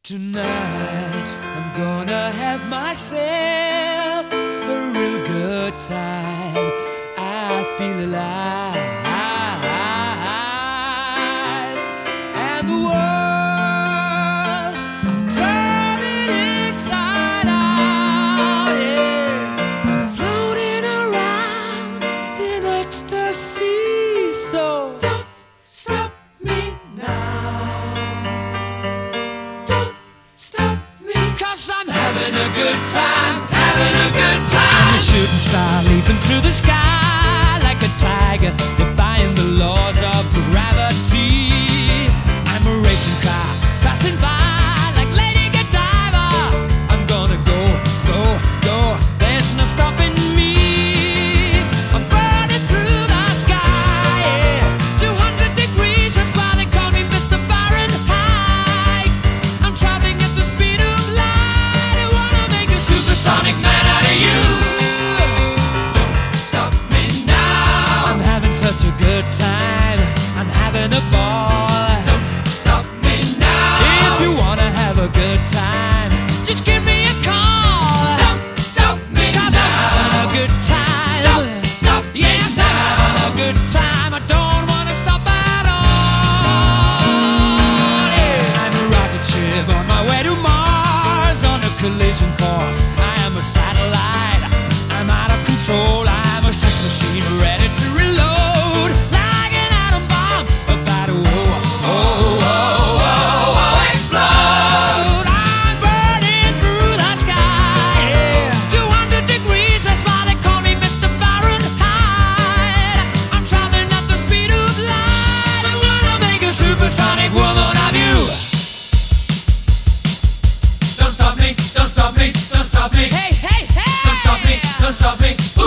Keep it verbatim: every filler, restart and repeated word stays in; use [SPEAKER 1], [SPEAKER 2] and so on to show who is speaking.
[SPEAKER 1] Tonight I'm gonna have myself a real good time. I feel alive, and the world, I'll turn it inside out. Yeah. I'm floating around in ecstasy, so don't stop me now. I'm having a good time, having a good time. I'm a shooting star leaping through the sky like a tiger, defying the laws of gravity. I'm a racing car passing by like Lady Godiva. I'm gonna go, go, go. There's no stopping me. I'm burning through the sky, yeah. two hundred degrees, that's why they call me Mister Fahrenheit. I'm traveling at the speed of light. Supersonic man out of you. Don't stop me now. I'm having such a good time. I'm having a ball. Don't stop me now. If you wanna have a good time, just give me a call. Don't stop me now. 'Cause I'm having a good time. Don't stop me now. Yes, I'm having a good time. I don't wanna stop at all. Yeah. I'm a rocket ship on my way to Mars on a collision course. A satellite, I'm out of control. I'm a sex machine ready to reload, like an atom bomb about to oh, oh, oh, oh, oh, explode. I'm burning through the sky, yeah. two hundred degrees, that's why they call me Mister Fahrenheit. I'm traveling at the speed of light. I'm gonna make a supersonic woman of you. Don't stop me, don't stop me, don't stop me. Hey, hey, hey! Don't stop me, don't stop me.